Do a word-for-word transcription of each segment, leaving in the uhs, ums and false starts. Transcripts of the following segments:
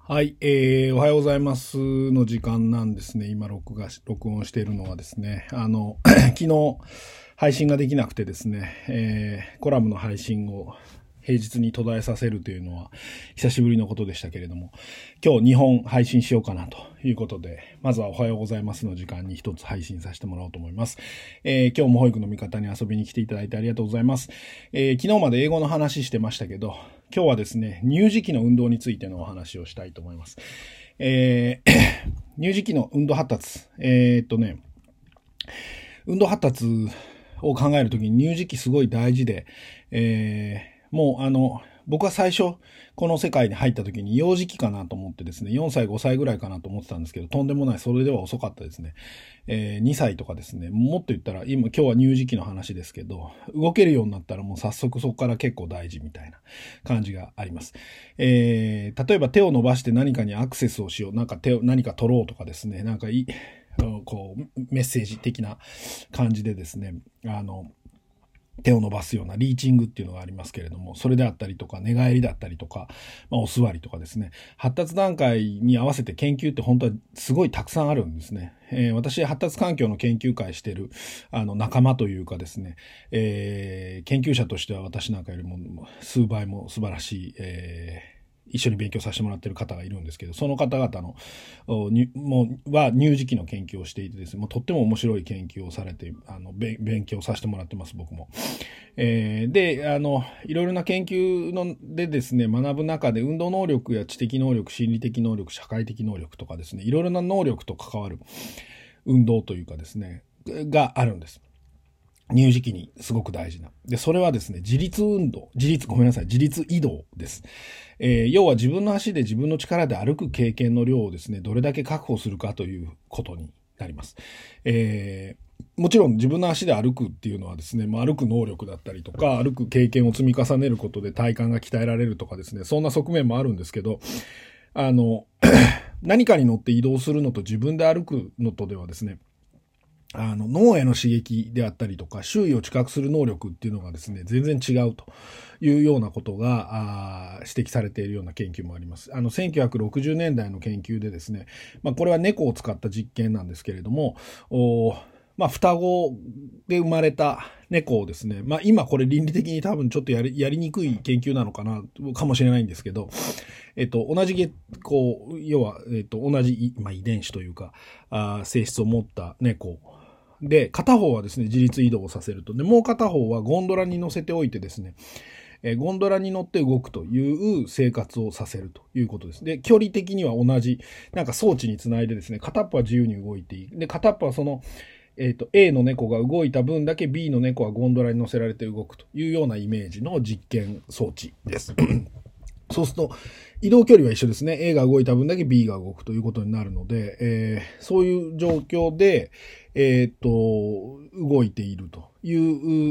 はい、えー、おはようございますの時間なんですね。今録画し、録音しているのはですね、あの、昨日配信ができなくてですね、えー、コラムの配信を平日に途絶えさせるというのは久しぶりのことでしたけれども、今日にほん配信しようかなということで、まずはおはようございますの時間に一つ配信させてもらおうと思います。えー、今日も保育の味方に遊びに来ていただいてありがとうございます。えー、昨日まで英語の話してましたけど、今日はですね、乳児期の運動についてのお話をしたいと思います。えー、乳児期の運動発達。えー、っとね、運動発達を考えるときに乳児期すごい大事で、えー、もうあの、僕は最初、この世界に入った時に幼児期かなと思ってですね、よんさい、ごさいぐらいかなと思ってたんですけど、とんでもない、それでは遅かったですね。えー、にさいとかですね、もっと言ったら、今、今日は乳児期の話ですけど、動けるようになったらもう早速そこから結構大事みたいな感じがあります。えー、例えば手を伸ばして何かにアクセスをしよう、なんか手を、何か取ろうとかですね、なんかいい、こう、メッセージ的な感じでですね、あの、手を伸ばすようなリーチングっていうのがありますけれども、それであったりとか、寝返りだったりとか、まあ、お座りとかですね、発達段階に合わせて研究って本当はすごいたくさんあるんですね。えー、私、発達環境の研究会してる、あの、仲間というかですね、えー、研究者としては私なんかよりも数倍も素晴らしい、えー一緒に勉強させてもらっている方がいるんですけど、その方々の、もう、は乳児期の研究をしていてですね、もうとっても面白い研究をされて、あの、勉強させてもらってます、僕も。えー、で、あの、いろいろな研究のでですね、学ぶ中で運動能力や知的能力、心理的能力、社会的能力とかですね、いろいろな能力と関わる運動というかですね、があるんです。乳児期にすごく大事な。で、それはですね、自立運動、自立、ごめんなさい、自立移動です。えー、要は自分の足で自分の力で歩く経験の量をですね、どれだけ確保するかということになります。えー、もちろん自分の足で歩くっていうのはですね、まあ、歩く能力だったりとか、歩く経験を積み重ねることで体幹が鍛えられるとかですね、そんな側面もあるんですけど、あの、何かに乗って移動するのと自分で歩くのとではですね、あの、脳への刺激であったりとか、周囲を知覚する能力っていうのがですね、全然違うというようなことが指摘されているような研究もあります。あの、せんきゅうひゃくろくじゅうねんだいの研究でですね、まあ、これは猫を使った実験なんですけれども、おまあ、双子で生まれた猫をですね、まあ、今これ倫理的に多分ちょっとやり、やりにくい研究なのかな、かもしれないんですけど、えっと、同じ、こう、要は、えっと、同じ、まあ、遺伝子というか、あ性質を持った猫で、片方はですね、自立移動をさせると。で、もう片方はゴンドラに乗せておいてですね、えー、ゴンドラに乗って動くという生活をさせるということです。で、距離的には同じ、なんか装置につないでですね、片っぽは自由に動いていい。で、片っぽはその、えっと、A の猫が動いた分だけ B の猫はゴンドラに乗せられて動くというようなイメージの実験装置です。そうすると、移動距離は一緒ですね。A が動いた分だけ B が動くということになるので、えー、そういう状況で、えー、っと、動いているという、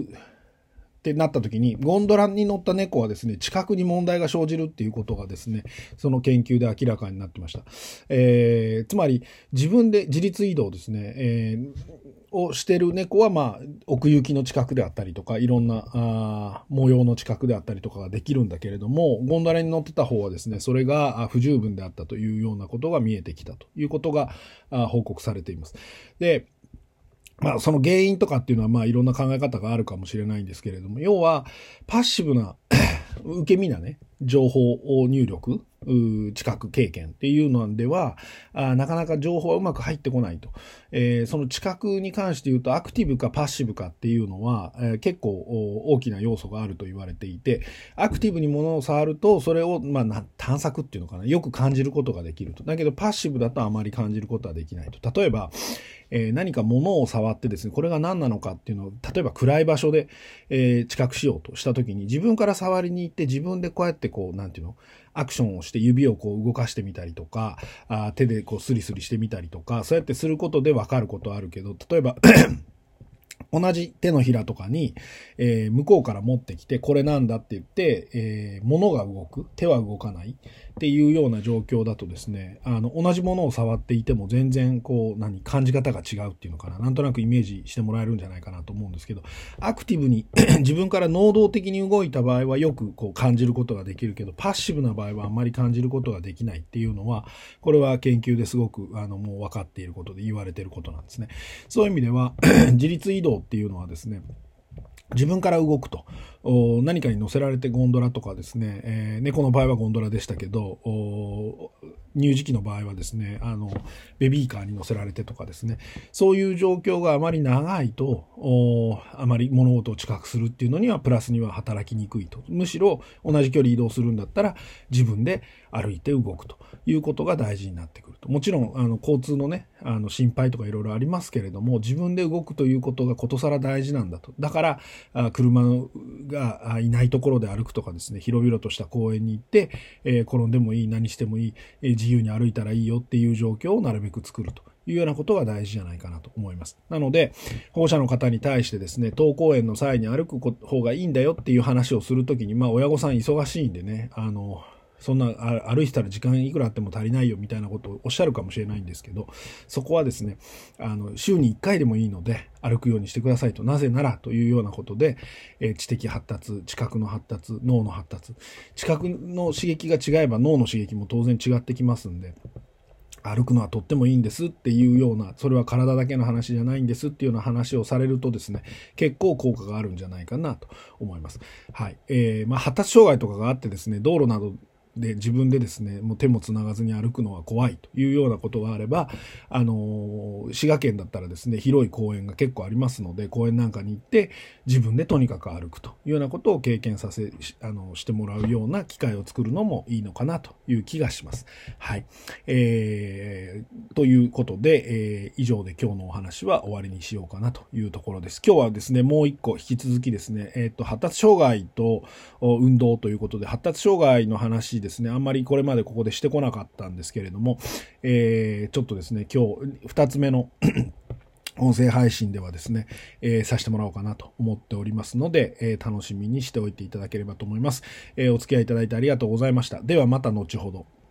ってなった時に、ゴンドラに乗った猫はですね、知覚に問題が生じるっていうことがですね、その研究で明らかになってました。えー、つまり、自分で自立移動ですね、えー、をしてる猫は、まあ、奥行きの知覚であったりとか、いろんなあ模様の知覚であったりとかができるんだけれども、ゴンドラに乗ってた方はですね、それが不十分であったというようなことが見えてきたということが報告されています。で、まあ、その原因とかっていうのは、まあ、いろんな考え方があるかもしれないんですけれども、要は、パッシブな、受け身なね、情報を入力、知覚経験っていうのではあ、なかなか情報はうまく入ってこないと。えー、その知覚に関して言うと、アクティブかパッシブかっていうのは、えー、結構大きな要素があると言われていて、アクティブに物を触ると、それを、まあ、探索っていうのかな、よく感じることができると。だけど、パッシブだとあまり感じることはできないと。例えば、えー、何か物を触ってですね、これが何なのかっていうのを、例えば暗い場所で、えー、知覚しようとしたときに、自分から触りに行って、自分でこうやってこう、なんていうの、アクションをして指をこう動かしてみたりとか、あ手でこうスリスリしてみたりとか、そうやってすることで分かることあるけど、例えば、 同じ手のひらとかに、えー、向こうから持ってきて、これなんだって言って、えー、物が動く、手は動かないっていうような状況だとですね、あの、同じものを触っていても全然こう、何、感じ方が違うっていうのかな。なんとなくイメージしてもらえるんじゃないかなと思うんですけど、アクティブに自分から能動的に動いた場合はよくこう感じることができるけど、パッシブな場合はあんまり感じることができないっていうのは、これは研究ですごく、あの、もう分かっていることで言われていることなんですね。そういう意味では、自律移動っていうのはですね、自分から動くと。何かに乗せられてゴンドラとかですね、えー、猫の場合はゴンドラでしたけど、乳児期の場合はですね、あの、ベビーカーに乗せられてとかですね、そういう状況があまり長いと、あまり物事を知覚するっていうのにはプラスには働きにくいと。むしろ同じ距離移動するんだったら自分で歩いて動くということが大事になってくると。もちろん、あの、交通のね、あの、心配とかいろいろありますけれども、自分で動くということがことさら大事なんだと。だから、あ車がいないところで歩くとかですね、広々とした公園に行って、えー、転んでもいい、何してもいい、えー、自由に歩いたらいいよっていう状況をなるべく作るというようなことが大事じゃないかなと思います。なので、保護者の方に対してですね、登校園の際に歩く方がいいんだよっていう話をするときに、まあ親御さん忙しいんでね、あの、そんな歩いてたら時間いくらあっても足りないよみたいなことをおっしゃるかもしれないんですけど、そこはですね、あの、週にいっかいでもいいので歩くようにしてくださいと。なぜならというようなことで、えー、知的発達、知覚の発達、脳の発達。知覚の刺激が違えば脳の刺激も当然違ってきますんで、歩くのはとってもいいんですっていうような、それは体だけの話じゃないんですっていうような話をされるとですね、結構効果があるんじゃないかなと思います。はい。えー、まあ発達障害とかがあってですね、道路などで自分でですね、もう手もつながずに歩くのは怖いというようなことがあれば、あの、滋賀県だったらですね、広い公園が結構ありますので、公園なんかに行って自分でとにかく歩くというようなことを経験させ、あの、してもらうような機会を作るのもいいのかなという気がします。はい。えー、ということで、えー、以上で今日のお話は終わりにしようかなというところです。今日はですね、もう一個引き続きですね、えっと、発達障害と運動ということで、発達障害の話ですね、あんまりこれまでここでしてこなかったんですけれども、えー、ちょっとですね、今日二つ目の音声配信ではですね、えー、させてもらおうかなと思っておりますので、えー、楽しみにしておいていただければと思います。えー、お付き合いいただいてありがとうございました。ではまた後ほど。